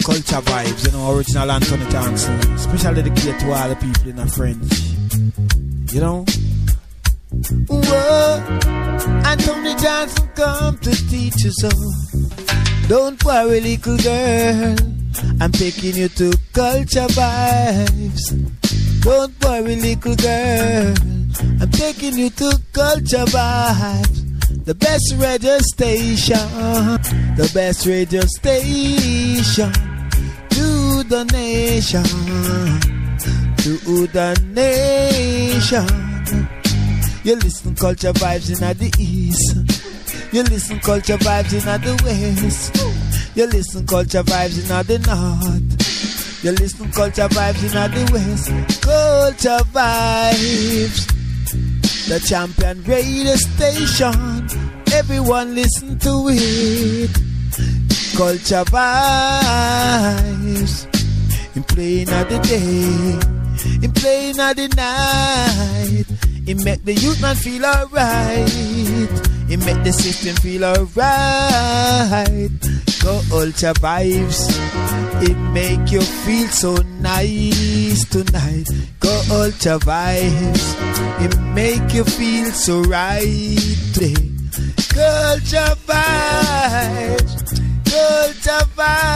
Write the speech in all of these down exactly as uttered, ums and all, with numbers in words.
Culture Vibes, you know, original Anthony Johnson. Special dedicated to all the people in the French. You know? Whoa, Anthony Johnson come to teach you so. Don't worry, little girl, I'm taking you to Culture Vibes. Don't worry, little girl, I'm taking you to Culture Vibes. The best radio station, the best radio station to the nation, to the nation. You listen Culture Vibes in the east, you listen Culture Vibes in the west, you listen Culture Vibes in the north, you listen Culture Vibes in the west. Culture Vibes, the champion radio station, everyone listen to it. Culture Vibes, in playing of the day, in playing of the night. It make the youth man feel alright, it make the system feel alright. Culture Vibes, it make you feel so nice tonight. Culture Vibes, it make you feel so right today. Culture Vibes, Culture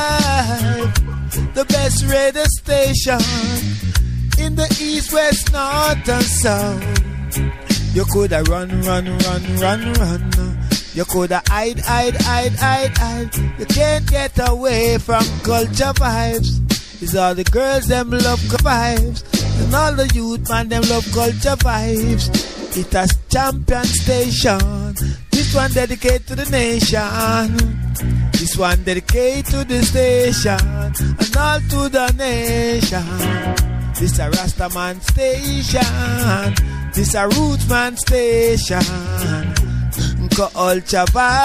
Vibes, the best radio station in the east, west, north and south. You coulda run, run, run, run, run. You coulda hide, hide, hide, hide, hide. You can't get away from Culture Vibes. It's all the girls them love vibes, and all the youth man them love Culture Vibes. It has champion station. This one dedicated to the nation. This one dedicated to the station and all to the nation. This a Rastaman station. This a Rootsman station. Culture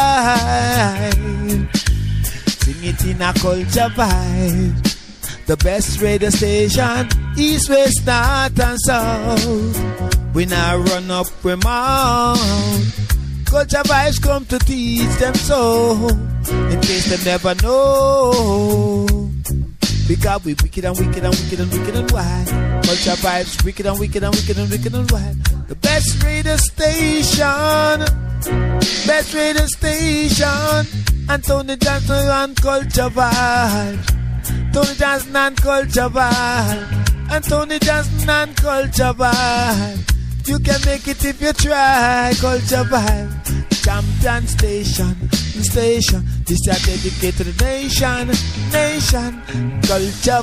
Vibe. Sing it in a Culture Vibe. The best radio station, east, west, north and south. We now run up, we mount. Culture Vibes come to teach them so, in case they never know. Because we wicked and wicked and wicked and wicked and wild. Culture Vibes, wicked and wicked and wicked and wicked and wild. The best radio station, best radio station. Anthony Johnson and Culture Vibes. Tony Johnson and Culture Vibe. Anthony Johnson and Culture Vibe. You can make it if you try. Culture Vibe. Champion station, station. This is dedicated to the nation, nation. Culture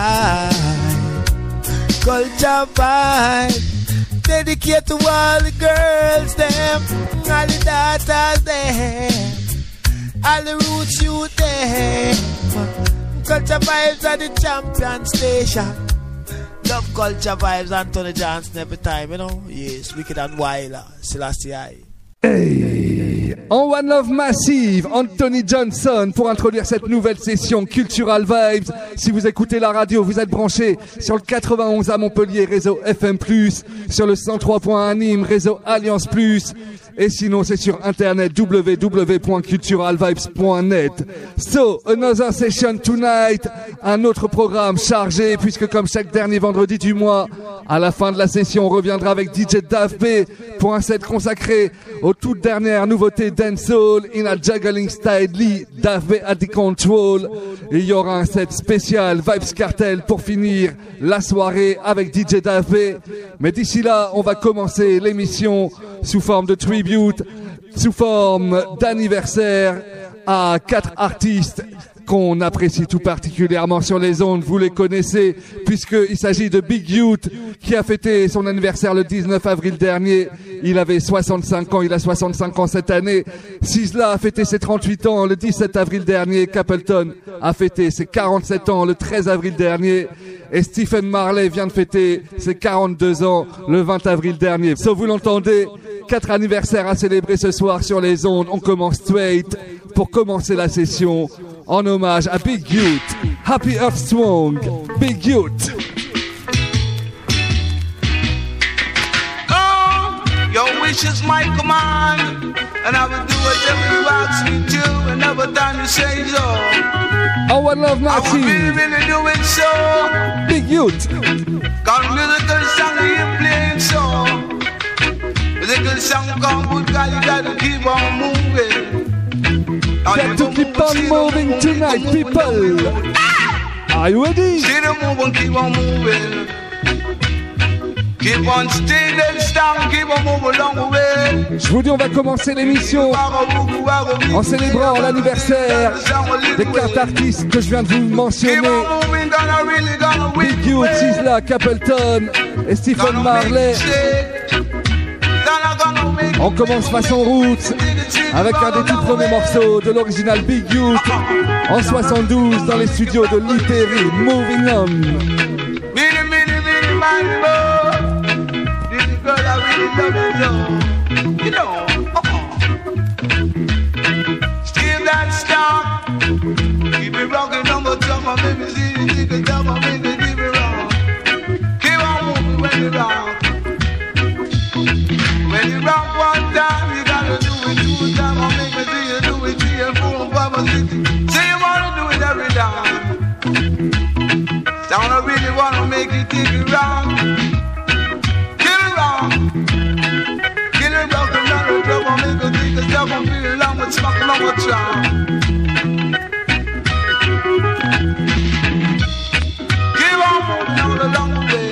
Vibe. Culture Vibe. Dedicated to all the girls, them, all the daughters, them, all the roots youth, them. Culture Vibes are the champion station. Love Culture Vibes, Anthony Johnson every time, you know. Yes, wicked and wild. Selassie I. Hey, en One Love Massive, Anthony Johnson pour introduire cette nouvelle session Cultural Vibes. Si vous écoutez la radio, vous êtes branchés sur le quatre-vingt-onze à Montpellier, réseau F M plus, sur le cent trois point un à Nîmes, réseau Alliance plus, et sinon c'est sur internet w w w point cultural vibes point net. So, another session tonight, un autre programme chargé, puisque comme chaque dernier vendredi du mois, à la fin de la session, on reviendra avec D J Dave B pour un set consacré aux toutes dernières nouveautés dancehall in a juggling style Lee Dave B at the control. Et il y aura un set spécial Vibes Cartel pour finir la soirée avec D J Dave B. Mais d'ici là, on va commencer l'émission sous forme de tribute, sous forme d'anniversaire à quatre artistes qu'on apprécie tout particulièrement sur les ondes. Vous les connaissez puisqu'il s'agit de Big Youth qui a fêté son anniversaire le dix-neuf avril dernier. Il avait soixante-cinq ans, il a soixante-cinq ans cette année. Sizzla a fêté ses trente-huit ans le dix-sept avril dernier. Capleton a fêté ses quarante-sept ans le treize avril dernier. Et Stephen Marley vient de fêter ses quarante-deux ans le vingt avril dernier. So, vous l'entendez, quatre anniversaires à célébrer ce soir sur les ondes. On commence straight pour commencer la session en hommage à Big Youth. Happy Earth Strong, Big Youth. Oh, yo, we wish is my command, and I will do whatever you ask me to, and every time you say so. Oh, One Love Massive. I will really, really do it so. Big Youth. Cause musical song you playing so. Musical song come good, cause you gotta keep on moving. Got to keep on moving tonight, people. Are you ready? See the moving, keep on moving. Keep on staying strong, keep on moving along the way. Je vous dis, on va commencer l'émission en célébrant l'anniversaire des quatre artistes que je viens de vous mentionner. Big Youth, Sizzla, Capleton et Stephen Marley. On commence façon Roots avec un des tout premiers morceaux de l'original Big Youth en soixante-douze dans les studios de Lee Perry, Moving On. When you rock one time, you gotta do it two times. I'll make me see you do it three and four and five and six. Say you wanna do it every time. Sound I really wanna make you take it wrong. Kill it wrong. Kill it wrong, come down the club and make you take a step and feel along with smoking on my charm. Keep on moving down the long way.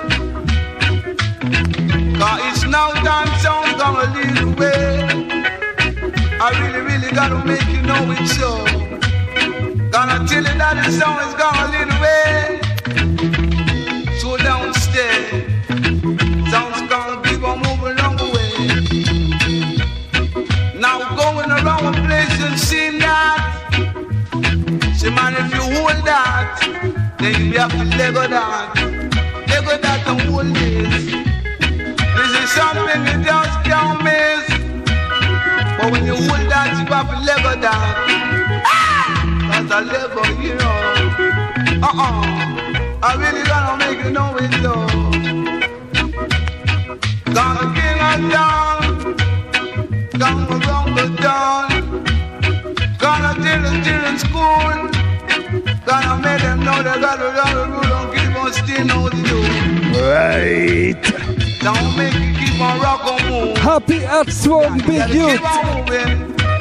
Cause it's now time sound gonna lead the way. I really, really gotta make you know it's so. Gonna tell you that the song is gonna lead the way. So don't stay. Sound's gonna keep on moving along the way. Now going around a place and seeing that. Say man, if you hold that, then you have to let go that. Let go that and hold this. This is something you just can't miss. But when you hold that, you have to let go that. Cause I let go, you know. Uh-uh. I really gotta make you know it though. Gonna king her down. Gonna run her down. Gonna till and till in school. Gonna make them know they gotta run the rule and keep on still know the do. Right. Don't make you keep on rockin' move. Happy Heartstrong, Big Youth. Keep on moving.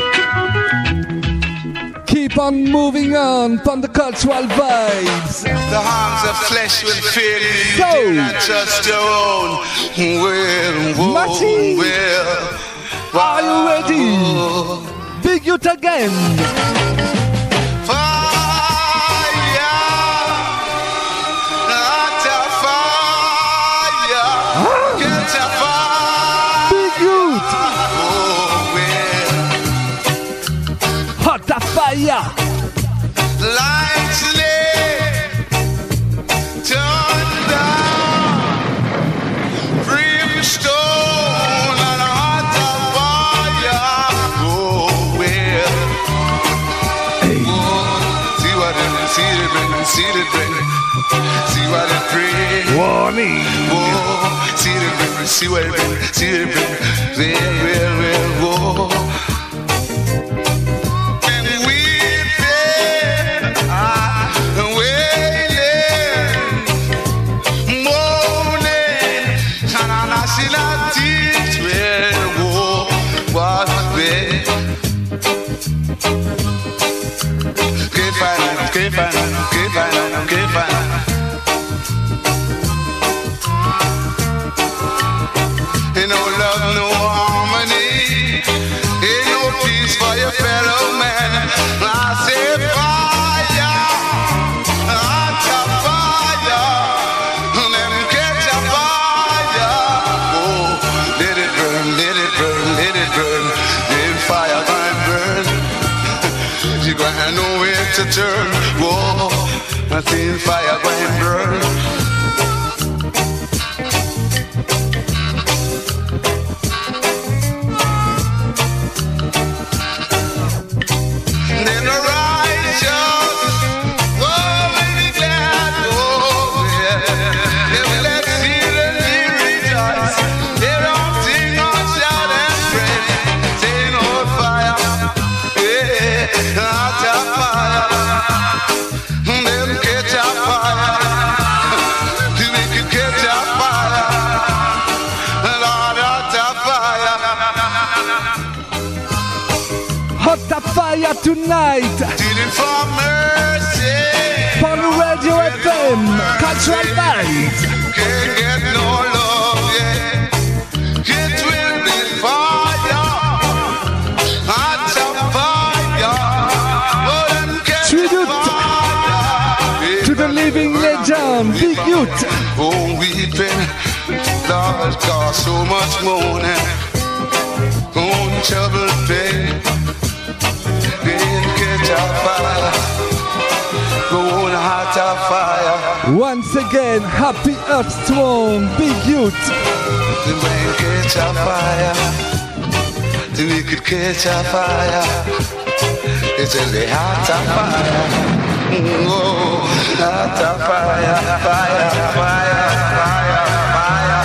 Keep on moving on from the cultural vibes. The arms of flesh will fail you. You So. do not trust your own. Well, whoa, Mati. well. Are you ready? Big Youth again. Big Youth. Hot as fire. See the bring, see what it bring. Warning. Whoa, see the bring, see what it bring, see the bring. Well, well, well, whoa. And we've been ah, wailing, moaning, and I'm not seeing a teach. Well, whoa, what been? Can't find it, can't find it. Can't find it, can't find it. Ain't no love, no harmony. Ain't no peace for your fellow man. I say fire, hot fire, let me catch a fire. Oh, let it burn, let it burn, let it burn. Let fire burn, burn. You got nowhere to turn. Whoa. I seen fire going burn. Then the righteous, oh, baby glad, oh, yeah. They will let see the rejoice. They don't sing or shout. Tonight. Dealing for mercy. Par le Radio F M, Cultural Vibes. Can't get no love, yeah. It will be fire. Hearts of fire. Tribute to the living legend, Big Youth. Oh, weeping, Lord, cause so much mourning. On troubled pain, pain catch a fire. Going heart of fire. Once again, happy earth strong, Big Youth. The rain catch a fire. The wicked catch a fire. It's in the heart of fire. Oh, heart of fire, fire, fire, fire, fire,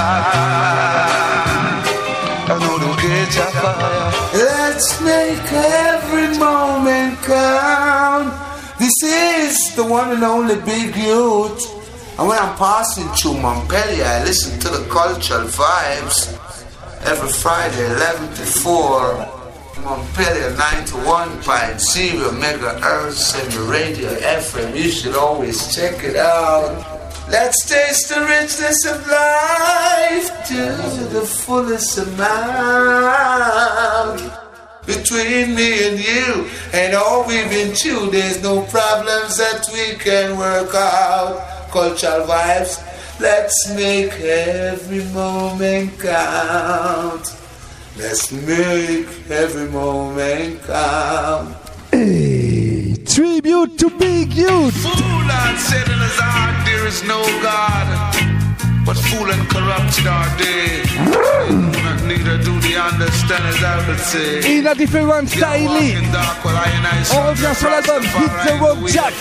fire. I know the catch a fire. Let's make every moment count. This is the one and only Big Youth. And when I'm passing through Montpellier, I listen to the Cultural Vibes every Friday, eleven to four. Montpellier ninety-one point zero megahertz and the radio F M. You should always check it out. Let's taste the richness of life to the fullest amount. Between me and you and all we've been through, there's no problems that we can work out. Cultural Vibes, let's make every moment count. Let's make every moment count. Hey, tribute to Big Youth. Fool and said in his heart there is no God, but fool and corrupted are they. Neither do they understand, as I would say. In a different style. On revient sur l'album Hit the Road Jack.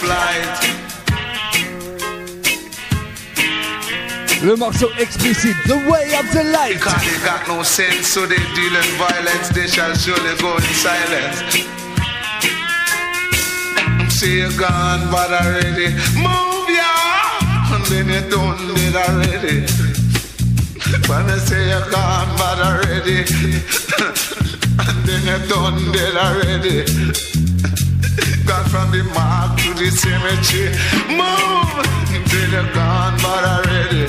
Le morceau explicite, The Way of the Light. Because they got no sense, so they deal in violence. They shall surely go in silence. Say you're gone, but already move ya, and then you done it already. When I say you're gone, but already, and then you done it already. Gone from the mark to the cemetery. Move, then you're gone, but already.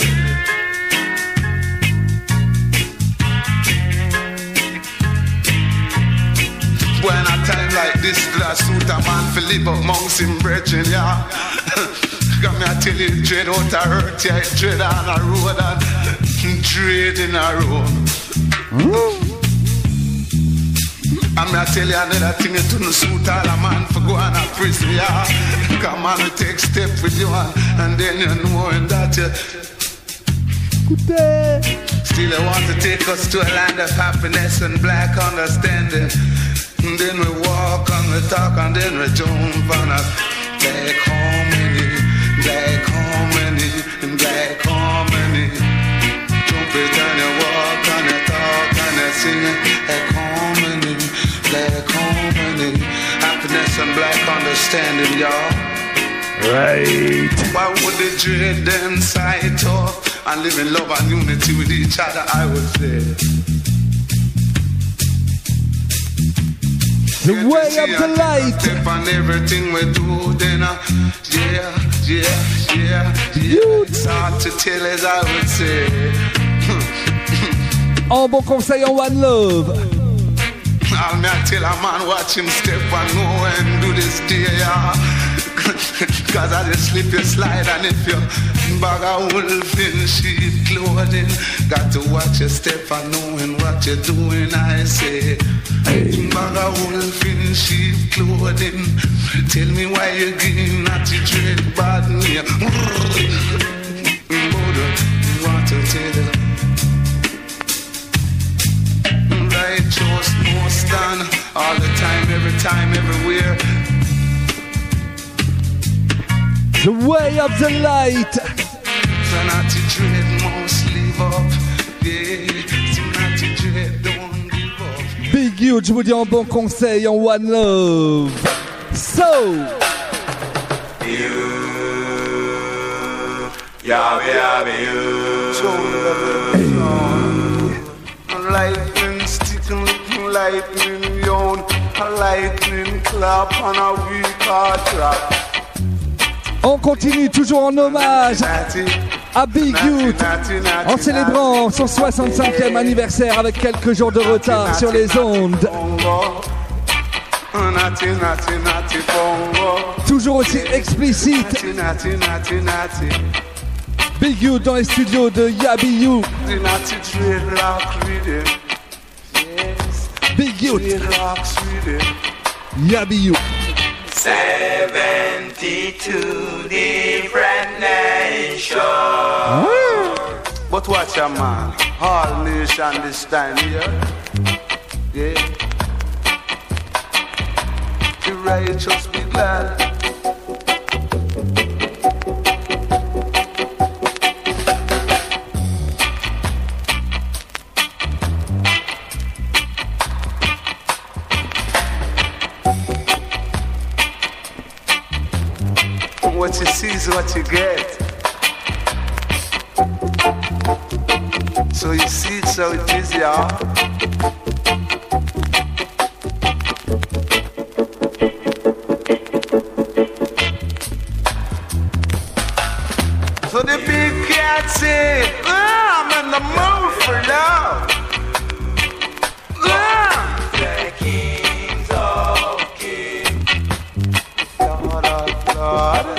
When a time like this, that suit a man for live up amongst him brethren, yeah. Come me I tell you, dread out a hurt, yeah, dread on a road and dread in a road. And me I tell you another thing, you couldn't suit all a man for go on a prison, yeah. Come on, we take step with you, and, and then you know that you still you want to take us to a land of happiness and black understanding. And then we walk and we talk and then we jump on a black harmony, black harmony, black harmony. Jump it and you walk and you talk and you sing black harmony, black harmony, happiness and black understanding, y'all. Right. Why would they dread them side up and live in love and unity with each other, I would say. The way of the light. Step on everything we do, then uh, yeah, yeah, yeah, yeah. It's hard to tell, as I would say. En bon conseil, en one love. I'll not tell a man watch him step and know and do this day, yeah. Cause I just slip you slide, and if you bag a wolf in sheep clothing, got to watch your step and knowing what you're doing, I say. Hey. Bag a wolf in sheep clothing, tell me why you're getting not to dread bad name. Want to tell you righteous must stand all the time, every time, everywhere. The way of the light. Big Youth, je vous dis en bon conseil, en one love. So. You, yeah, yeah, you. Lightning, sticking, lightning, yon. a lightning clap on a weak heart trap. On continue toujours en hommage à Big Youth en célébrant son soixante-cinquième anniversaire avec quelques jours de retard sur les ondes. Toujours aussi explicite. Big Youth dans les studios de Yabiyu. Big Youth. Yabiyu. seventy-two different nations. But watch a man, all nation this time here. Yeah. The righteous be glad. What you see is what you get. So you see it, so it is, y'all. So the big cat said, oh, I'm in the mood for love. The kings of kings. Lord of Lord.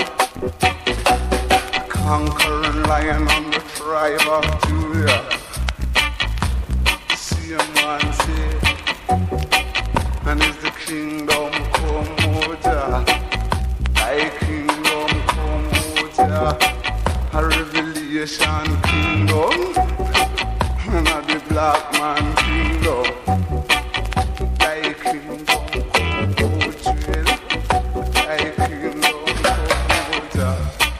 Conquering lion on the tribe of Judah. See a man say, and is the kingdom come, O Jah. Thy kingdom come, O Jah. A revelation kingdom, and a the black man kingdom. Thy kingdom come, O Jah. Thy kingdom come, O Jah.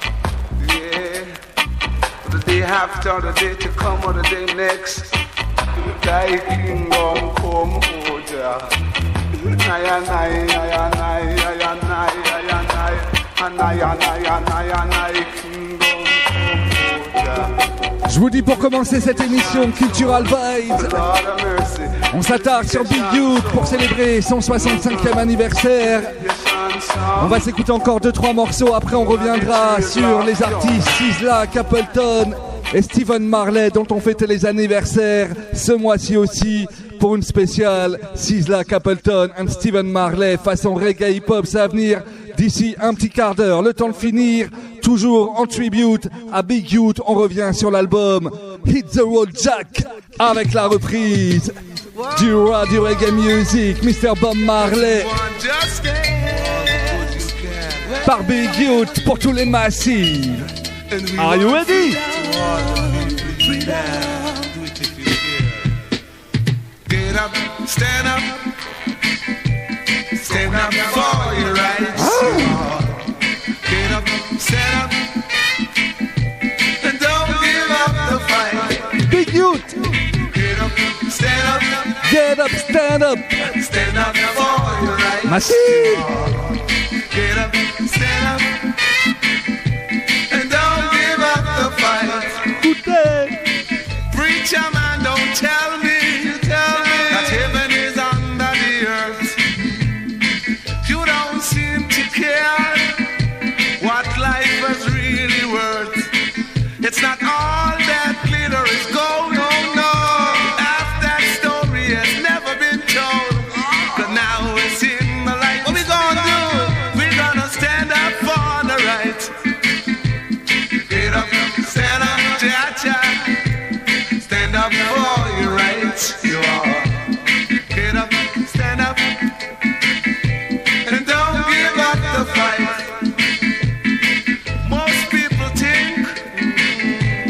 The day after, the day to come, or the day next, thy kingdom come, O Jah. Naya, naya, naya, naya, naya, naya, naya, naya, naya, naya, kingdom come, O Jah. Je vous dis pour commencer cette émission Cultural Vibes, on s'attarde sur Big Youth pour célébrer son soixante-cinquième anniversaire. On va s'écouter encore deux trois morceaux, après on reviendra sur les artistes Sizzla, Capleton et Stephen Marley dont on fêtait les anniversaires ce mois-ci aussi pour une spéciale Sizzla, Capleton et Stephen Marley façon reggae hip-hop. Ça va venir d'ici un petit quart d'heure. Le temps de finir, toujours en tribute à Big Youth. On revient sur l'album Hit the Road Jack avec la reprise du roi du reggae music, mister Bob Marley, par Big Youth pour tous les massifs. Are you ready? Get up, stand up, stand up for your rights. Oh. Get up, stand up, and don't give up the fight. Big Youth. Get up, stand up, get up, stand up, stand up for your rights. Massive. Get up, stand up, and don't give up the fight. Good day. Preacher man, don't tell me. Heaven is under the earth. You don't seem to care what life is really worth. It's not all that glitter is gold. No, no. Half that story has never been told. Cause now it's in the light. What we gonna do? We're gonna stand up for the right. Get up, stand up, cha-cha. Stand up for your rights. You are. Get up, stand up, and don't give up the fight. Most people think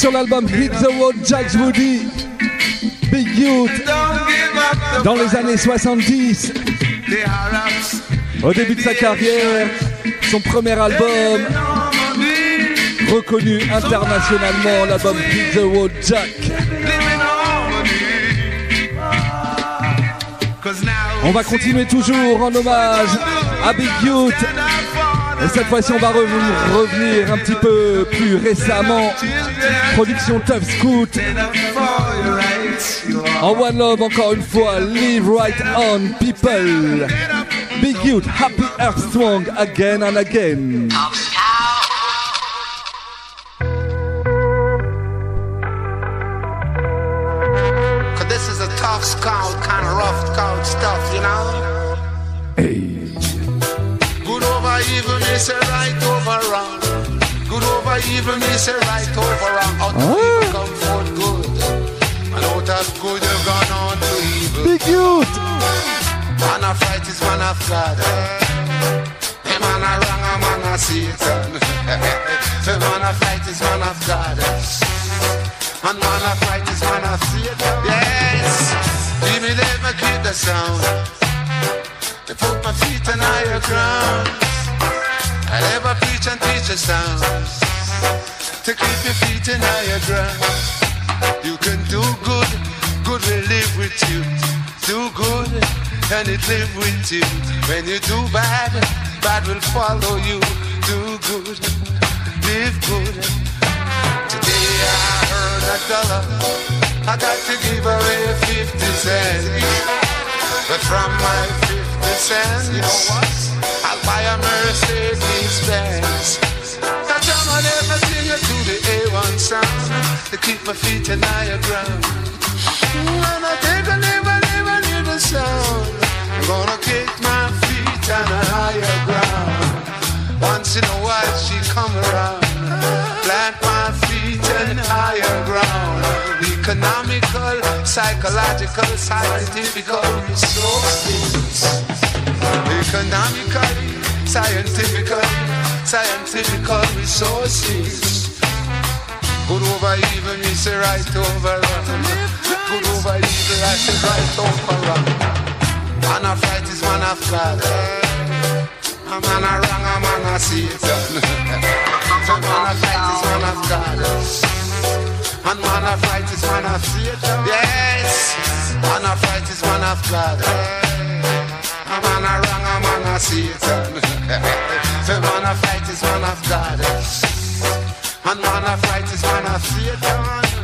sur l'album Hit the Road, Jax Woody, Big Youth, dans les années soixante-dix. Au début de sa carrière, son premier album, reconnu internationalement, l'album Hit the Road, Jack. On va continuer toujours en hommage à Big Youth. Et cette fois-ci, on va revenir, revenir un petit peu plus récemment. Production Tough Scoot. En One Love, encore une fois, Live Right On, People. Big Youth, Happy Earth Strong, again and again. This is a tough scout, kind of rough scout stuff, you know? Hey. Good over evil, me say right over wrong. Good over evil, me say right over wrong. Out of Ah. evil come forth good, and out of good you've gone on to evil. Big Youth. Man of right is man of God. Hey, man of wrong, a man of Satan. The man of right is man of God. And man of right is man of Satan. Yes, give me let me keep the sound. To put my feet on higher ground. I never preach and teach a sound. To keep your feet in higher ground. You can do good, good will live with you. Do good, and it live with you. When you do bad, bad will follow you. Do good, live good. Today I earn a dollar. I got to give away fifty cents. But from my fifty cents, you know what? I'll buy a Mercedes Benz. I tell my never sing it to the A one sound to keep my feet in higher ground. And I think I never, never hear the sound. I'm gonna kick my feet on a higher ground. Once in a while she come around. Plant my feet in higher ground. Economical, psychological, scientifical resources. Economically, scientifically, scientifical resources. Good over evil, me say right over wrong. Good over evil, I say right over wrong. Man of right is man of God. A man of wrong, a man of Satan. So man of right is man of God. And man of right is man of Satan. Yes, man of right is man of God. A man of wrong, a man of Satan. So man of right is man of God. And man of right is man of Satan.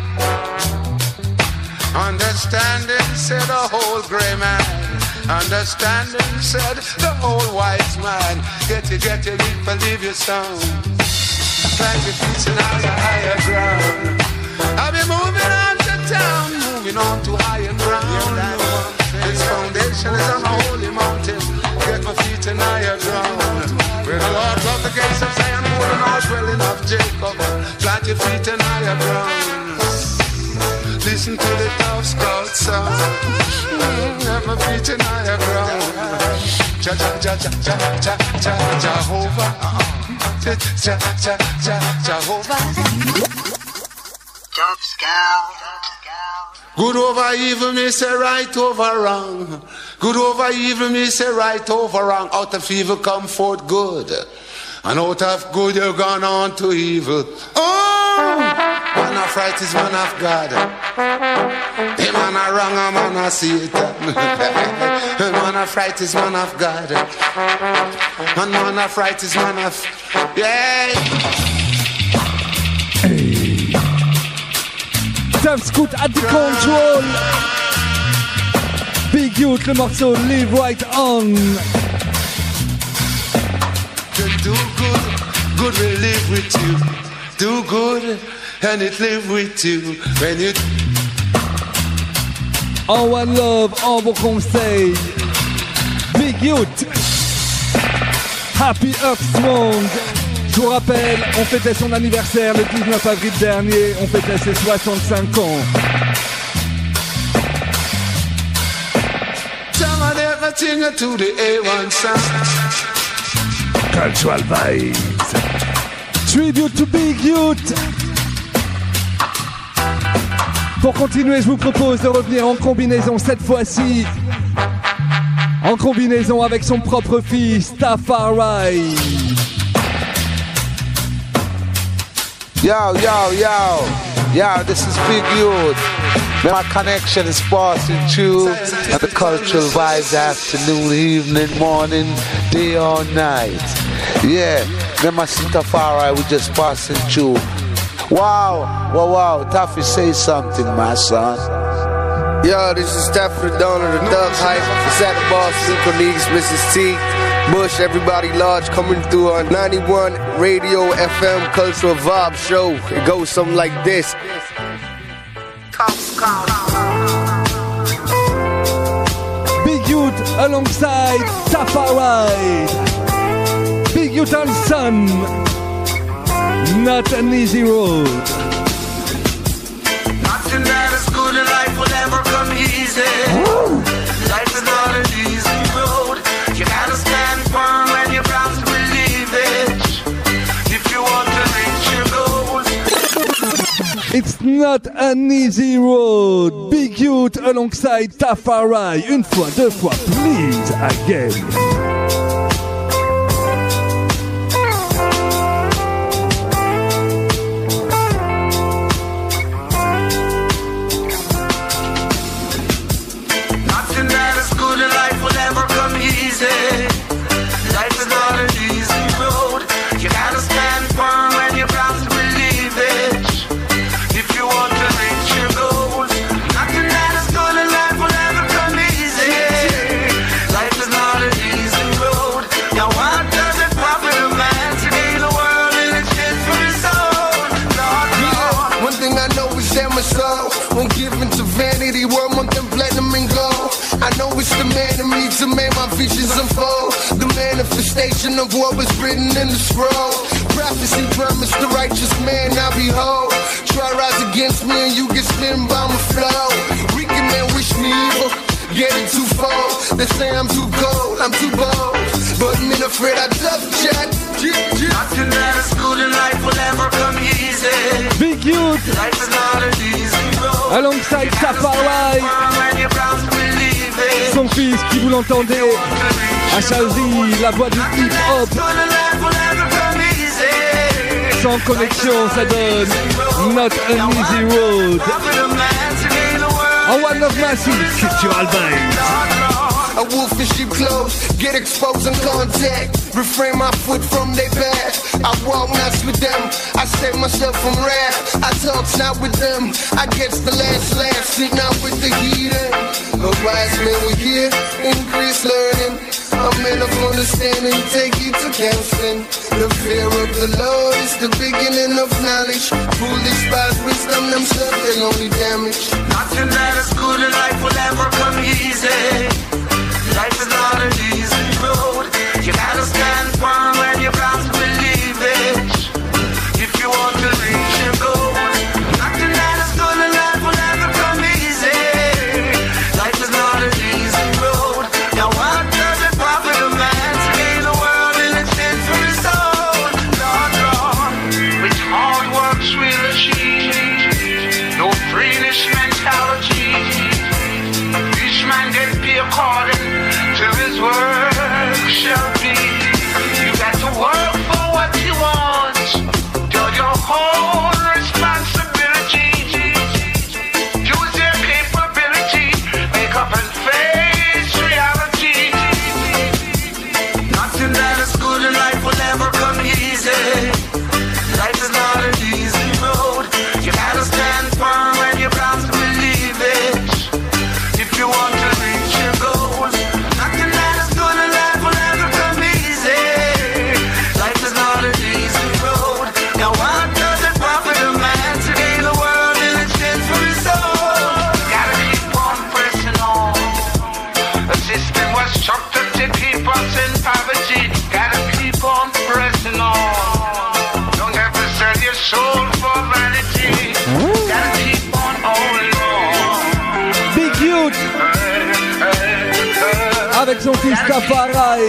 Understanding said a whole grey man. Understanding said the whole wise man. Get you, get you, leap and leave your sound. Plant your feet in higher, higher ground. I'll be moving on to town, moving on to higher ground. This foundation is on a holy mountain. Get my feet in higher ground. Where the Lord loved the gates of Zion, holding all dwelling of Jacob. Plant your feet in higher ground. Listen to the tough scout sound. Get my feet in higher ground. Ja, ja, ja, ja, ja, ja, ja, Jehovah. Ja, ja, ja, ja, Jehovah. Tough Scout. Good over evil, me say right over wrong. Good over evil, me say right over wrong. Out of evil come forth good. And out of good you've gone on to evil. Oh! Man of right is man of God. The man of wrong, a man of Satan. The man of right is man of God. And man of right is man of... Yeah! Tough Scoot at the control. Big Youth, le morceau Live Right On. Do good, good will live with you. Do good, and it live with you. When you... En One Love, en bon conseil. Big Youth. Happy Earth Strong. Je vous rappelle, on fêtait son anniversaire le dix-neuf avril dernier, on fêtait ses soixante-cinq ans. To the A one sound. Cultural Vibes. Tribute to Big Youth. Pour continuer, je vous propose de revenir en combinaison cette fois-ci. En combinaison avec son propre fils, Tafari. Yo, yo, yo. Yo, this is Big Youth. My connection is passing through and the cultural vibes afternoon, evening, morning, day or night. Yeah, then my Tafari, we just passing through. Wow, wow, wow. Taffy, say something, my son. Yo, this is Stafford the Donor, the Thug Hype, the Saturday Boss, Synchronix, Missus T, Bush, everybody large coming through on ninety-one Radio F M Cultural Vibe Show. It goes something like this. Big Youth alongside Tafari. Big Youth and Son. Not an easy road. Nothing that is good in life will ever come easy. Life is not an easy road. You gotta stand firm and you're bound to believe it. If you want to reach your goals. It's not an easy road. Big Youth alongside Tafari. Une fois, deux fois, please, again. Life is not an easy road. You gotta stand firm and you're bound to believe it. If you want to reach your goals, nothing that is good in life will ever come easy. Life is not an easy road. Now what does it profit a man to gain the world in exchange for his soul? Lord, Lord. One thing I know is that my soul won't give into vanity, world more than platinum and gold. I know it's the man in me to make my visions unfold. The manifestation of what was written in the scroll. Prophecy promised the righteous man, now behold. Try rise against me and you get spin by my flow. Wicked man wish me evil, get it twofold. They say I'm too cold, I'm too bold, but men afraid I tough chat. Nothing that is good in life will ever come easy. Big Youth Life is not an easy road. alongside Tafari. Son fils, qui vous l'entendez, a choisi la voie du hip-hop. Sans connexion, ça donne Not an Easy Road. En One Love Massive, Cultural Vibes. A wolf in sheep clothes, get exposed in contact. Refrain my foot from their path. I walk not with them, I save myself from wrath. I talk not with them, I get the last laugh. Sit not with the heathen. A wise man we hear, increase learning. A man of understanding, take you to counseling. The fear of the Lord is the beginning of knowledge. Foolish spies wisdom themselves, they only damage. Nothing that is good in life will ever come easy. Life is not an easy road. You gotta stand firm and you're bound to believe it. If you want to reach your goals, nothing that is good in life will ever come easy. Life is not an easy road. Now what does it profit a man to gain the world in exchange for his soul? Lord, Lord, with hard work we'll achieve. No greenish mentality. Each man get be according to his work shall be. You got to work for what you want. Do your whole responsibility. Use your capability. Make up and face reality. Nothing that is good in life will ever come easy. Life is not an easy road. You gotta stand firm and you're bound to believe it. If you want to reach your goals, nothing that is good in life will ever come easy. Life is not an easy road. Now what does it profit a man to gain the world in exchange for his soul? Gotta keep on pressing on. A system was structured to keep us in poverty. Gotta keep on pressing on. Don't ever sell your soul for vanity. Gotta keep on holding on. Big Youth avec son fils Tafari.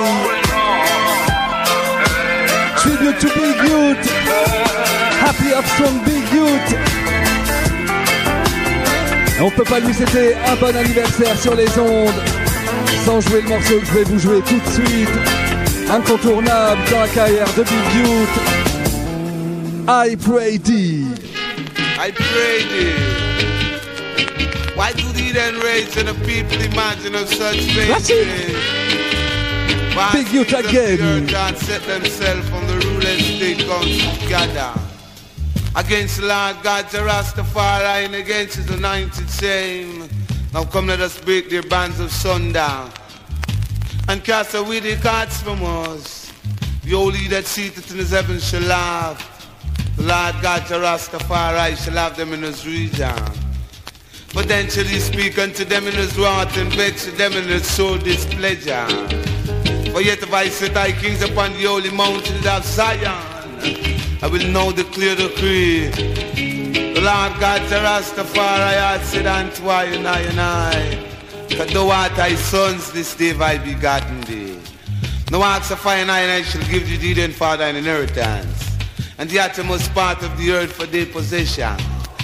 Tribute to Big Youth. Happy up strong Big Youth. Et on peut pas lui souhaiter un bon anniversaire sur les ondes sans jouer le morceau que je vais vous jouer tout de suite. Incontournable dans la carrière de Big Youth. I pray thee. I pray thee. Why do thee then raise and the people imagine of such faces? Big Youth again. God set themselves on the ruling stick together against the Lord God to Rastafari and against his anointed same. Now come let us break their bands of sundown and cast away the cards from us. The holy that seated in his heaven shall laugh. The Lord God to Rastafari shall have them in his region. But then shall he speak unto them in his wrath and vex them in his soul displeasure. For yet if I set thy kings upon the holy mountains of Zion, I will now declare the decree. The Lord God to Rastafari hath said unto I and I and I, that thou art thy sons this day have I begotten thee. No acts of fire and I and I shall give thee then for thine inheritance, and the uttermost part of the earth for their possession.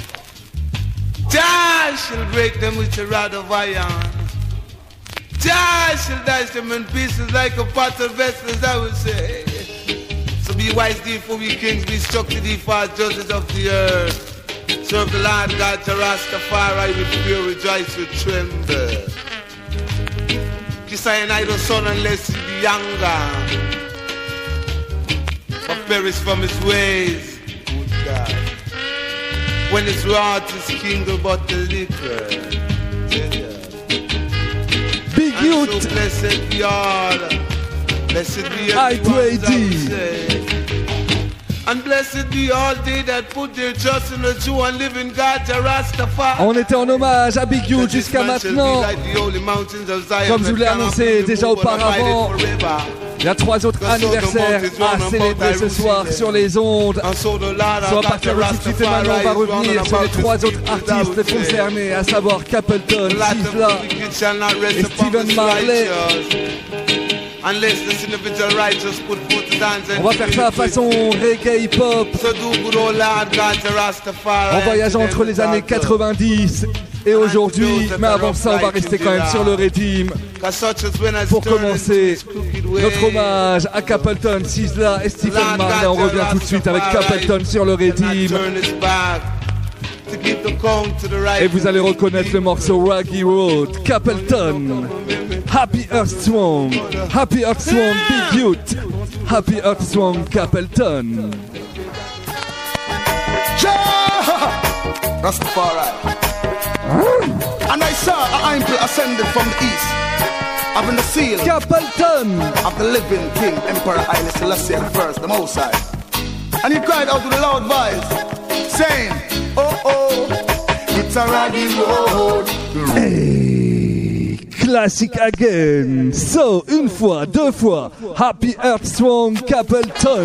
Jah shall break them with a rod of iron. Jah shall dash them in pieces like a pot of vessels, I will say. So be wise thee for we kings, be struck to thee for judges of the earth. Serve the Lord God to Rastafari with fear, rejoice with tremble. Kiss I an idle son unless he be younger, or perish from his ways, good God. When his wrath is kindled but the liquor. Big Youth. So blessed be all. Blessed be I pray thee. And blessed be all they that put their trust in the true and living God, Rastafari. On était en hommage à Big Youth jusqu'à maintenant. Comme je vous l'ai annoncé déjà auparavant, il y a trois autres anniversaires à célébrer ce soir sur les ondes. So à partir de tout de suite et maintenant, on va revenir sur les trois autres artistes concernés, à savoir Capleton, Sizzla et Stephen Marley. On va faire ça façon reggae hip-hop, en voyageant entre les années quatre-vingt-dix et aujourd'hui, mais avant ça on va rester quand même sur le rythme. Pour commencer notre hommage à Capleton, Sizzla et Stephen Marley, on revient tout de suite avec Capleton sur le rythme. Et vous allez reconnaître le morceau Raggy Road, Capleton, Happy Earth Song, Happy Earth Song, Big Youth, Happy Earth Song, Capleton. Rastafari. And I saw an angel ascended from the east, having the seal Capleton of the living King, Emperor Haile Selassie the First, the Most High. And he cried out with a loud voice, saying, oh oh, it's a raggy road. Hey, classic again. So, une fois, deux fois, Happy Earth Song, Capleton.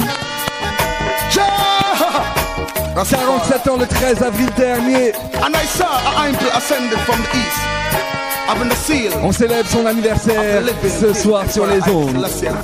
quarante-sept ans le treize avril dernier. And I saw an angel ascended from the east, having the seal. On célèbre son anniversaire ce soir sur les ondes.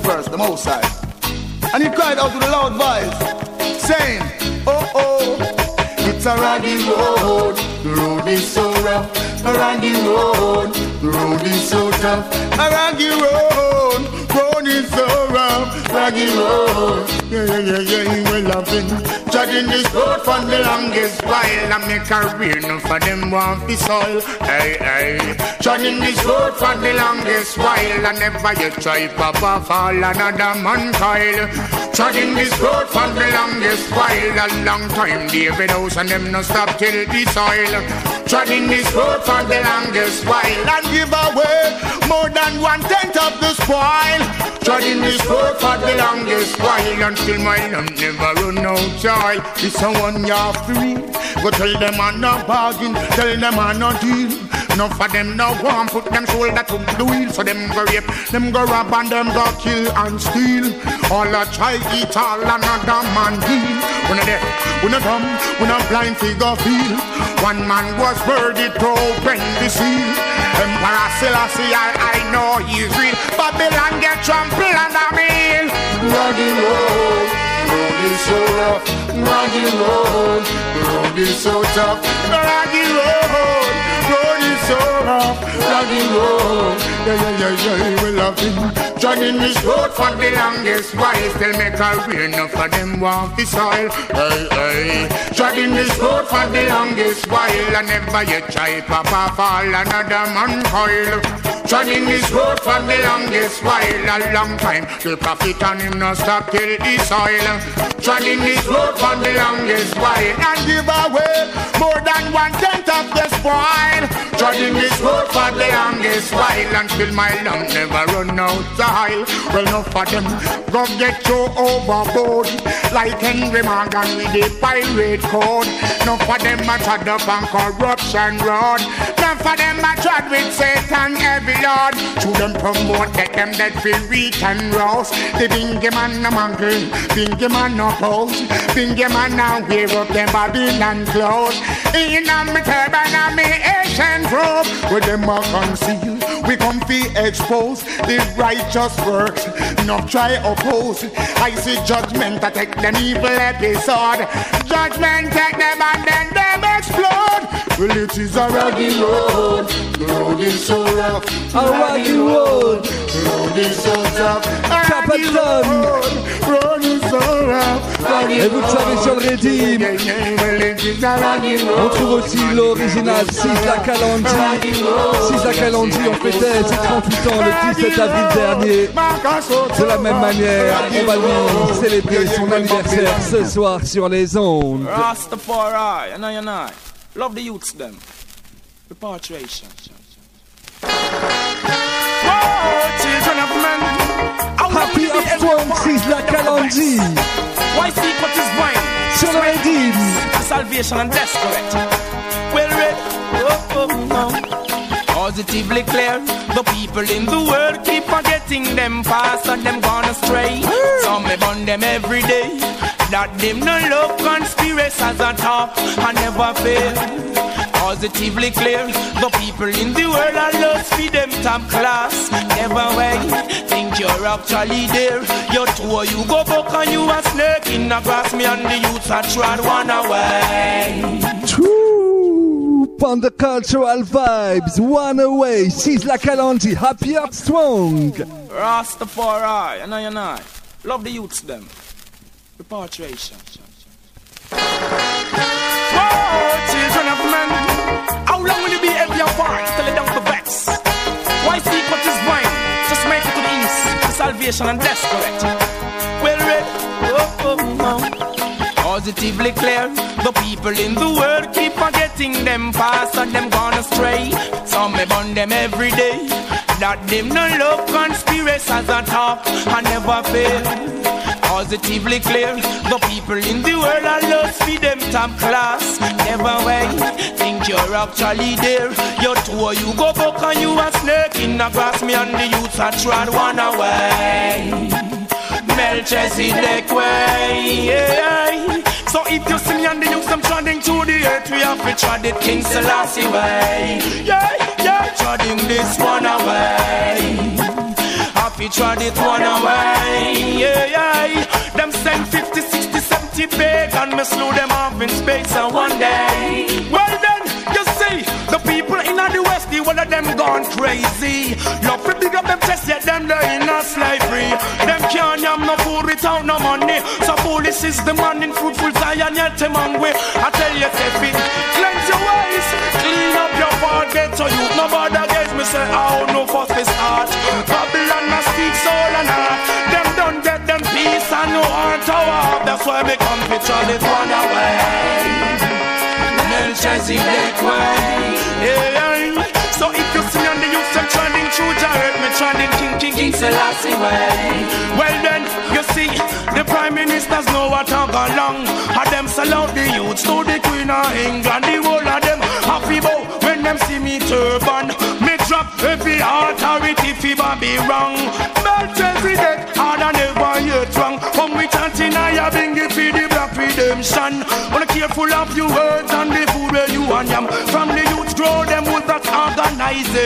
And he cried out with a loud voice, saying, oh oh, it's a raggy road. The road is so rough. A raggy road. The road is so tough. A raggy road. Road is so rough. Raggy road. Yeah, yeah, yeah, yeah, well I've been treading this road for the longest while. I make a career, no for them want be soil. Hey, hey. Treading this road for the longest while. I never yet try pop off all another man coil. Treading this road for the longest while. A long time David House and them no stop till the soil. Treading this road for the longest while. And give away more than one tenth of the spoil. Treading this road for the longest while. Until my lamp never run out joy. This a one you have to read. Go tell them I'm not bargain. Tell them I'm not deal. Enough for them now want put them shoulder to the wheel. So them go rape, them go rob and them go kill and steal. All a try eat all another man heal. We not deaf, we not dumb, we not blind figure feel. One man was worthy to open the seal. Emperor Selassie, I, I know he's real. Babylon get trampled under me. Raggy road, road is so rough. Raggy road, road is so tough. Raggy road. so rough, raggy road. Yeah, yeah, yeah, yeah, we love him. Johnny this road for the longest while. Still make a rain enough for them walk the soil. Hey, hey. Johnny this road for the longest while. I never yet try papa fall another man coil. Johnny this road for the longest while. A long time. The prophet and him no stop till the soil. Johnny this road for the longest while. And give away more than one tenth of the spoil. Johnny this road for the longest while. Until my lung never run out of oil. Well, enough of them go get you overboard. Like Henry Morgan with the pirate code. Enough of them a trod up on corruption road. Enough of them a trod with Satan every lord. To them promote take them that feel wheat and roast. The bingy man a mangle, bingy man a pose. Bingy man a wear up them Babylon clothes. In a me turban and me Asian robe. With them a conceal, we come fi expose the righteous works. No try oppose. I see judgment to take them evil episode. Judgment take them and then them explode. Well, it is a raggy road. The road is so rough. A raggy road. The road is so tough. Captain. Road is so rough. Et vous le savez sur le Redeem, on trouve aussi l'original Sizzla Kalonji. Sizzla Kalonji, on fêtait ses trente-huit ans le dix-sept avril dernier. De la même manière, on va lui célébrer son anniversaire ce soir sur les ondes. Rastafari, and I and I love the youths them. Repatriation. Whoa, children of men. Happy up strong, Sizzla Kalonji. Why seek what is mine? Sur le Redeem. Salvation and death, correct. Well read. Oh, oh, no. Positively clear. The people in the world keep forgetting them past and them gone astray. Some me burn them every day. That them no love conspiracies at all and never fail. Positively clear. The people in the world are lost for them top class. Never way. Think you're actually there. Your tour you go back and you a snake in the grass. Me and the youths are trod one away. True. On the cultural vibes, one away. Sizzla Kalonji, happy up strong. Rastafari, and I and I love the youths them. Repatriation. Whoa, children of men. How long will you be every apart till it down to vex? Why seek what is mine? Just make it to the east. The salvation and death, correct. Well read. Oh, oh, no. Positively clear. The people in the world keep forgetting them past and them gone astray. Some me burn them every day. That them no love conspiracies at all and never fail. Positively clear. The people in the world are lost for them top class. Never way. Think you're actually there. Your tour you go back and you a snake in the grass. Me and the youths are trod one away. Melchizedek way. Yeah. So if you see me and the youths I'm treading through the earth, we have to trod it King Selassie way. Yeah, yeah. Treading this one away. Happy trod it one away. Yeah, yeah. Them send fifty, sixty, seventy pagan. Me slew them off in space and one day. Well then, you see, the people in the west, the one of them gone crazy. Love to big up them chest, yet them they in a slavery. Them can't yam no food without no money. So foolish is the man in fruitful Zion, yet them hungry. I tell you, Steffi, cleanse your ways, clean up your heart, get to you. No bother against me, say, oh, no fuss this heart. Babylon no speak soul and heart. Them don't get them peace and no heart to walk. That's why me come to try this one away. Melchizedek way. Yeah. So if you see me on the youth, I'm trending through the earth, me trending King, King, King Selassie way. Well then, you see, the prime ministers know what I'm gone long. And them sell out the youths to the Queen of England. The whole of them happy bow when them see me turban. Me drop every authority if I be wrong. Melchizedek, hard and never yet wrong. Come with chanting, I have been given the black redemption. Wanna careful of your words and the food where you and yam. From the youth grow them with that organization.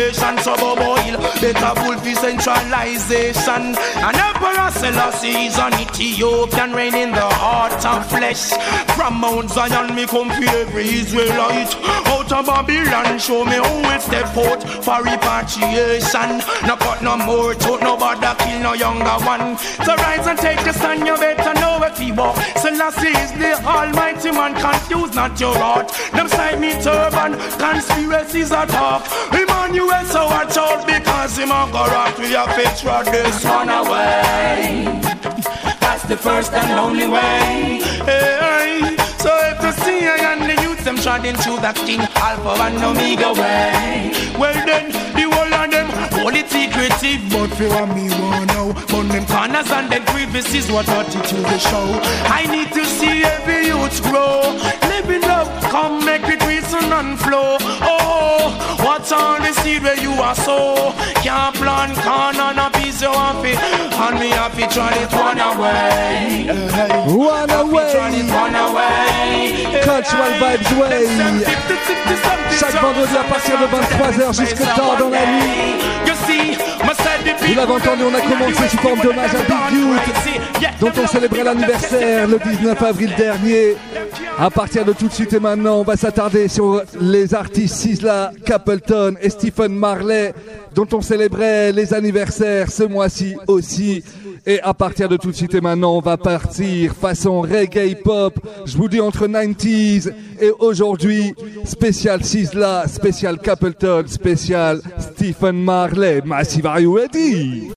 trouble boil. Better pull for centralization. And Emperor Selassie is an Ethiopian reign in the heart of flesh. From Mount Zion me come for every Israelite. Out of Babylon show me how it step out for repatriation. No cut no more to nobody kill no younger one. So rise and take the stand, you better know what he walk. Selassie is the almighty man, confuse not your heart. Them side me turban, conspiracies are talk. Emmanuel so watch out because him a go rock. We have to throw this one away. That's the first and only way. Hey, so if the C I and the youth them trotting through that thing Alpha and Omega way. Well then, the whole of them hold it secretive, but for what me want know. But them corners and them crevices what attitude they show. I need to see every youth grow. Living love, come make it reason and flow. Oh, what's on the seed where you are so? Can't plant corn on a piece of happy. And me happy try it one away. One away. One away. Cultural Vibes Way. Chaque vendredi à partir de vingt-trois heures jusqu'à tard dans la nuit. Vous l'avez entendu, on a commencé sous forme d'hommage à Big Youth, dont on célébrait l'anniversaire le dix-neuf avril dernier. À partir de tout de suite et maintenant, on va s'attarder sur les artistes Sizzla, Capleton et Stephen Marley, dont on célébrait les anniversaires ce mois-ci aussi. Et à partir de tout de suite et maintenant, on va partir façon reggae pop. Je vous dis entre nineties et aujourd'hui, spécial Sizzla, spécial Capleton, spécial Stephen Marley. Massive, are you ready?